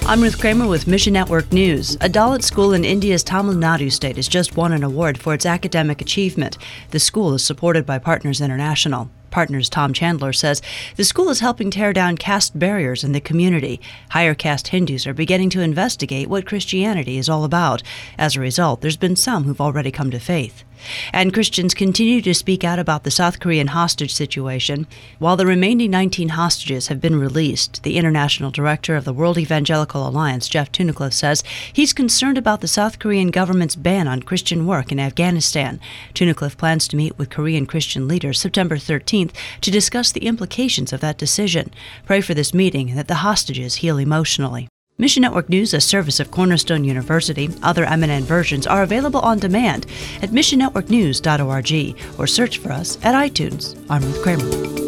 I'm Ruth Kramer with Mission Network News. A Dalit school in India's Tamil Nadu state has just won an award for its academic achievement. The school is supported by Partners International. Partners Tom Chandler says the school is helping tear down caste barriers in the community. Higher caste Hindus are beginning to investigate what Christianity is all about. As a result, there's been some who've already come to faith. And Christians continue to speak out about the South Korean hostage situation. While the remaining 19 hostages have been released, the international director of the World Evangelical Alliance, Jeff Tunnicliffe, says he's concerned about the South Korean government's ban on Christian work in Afghanistan. Tunnicliffe plans to meet with Korean Christian leaders September 13th to discuss the implications of that decision. Pray for this meeting and that the hostages heal emotionally. Mission Network News, a service of Cornerstone University. Other MNN versions are available on demand at missionnetworknews.org or search for us at iTunes. I'm Ruth Kramer.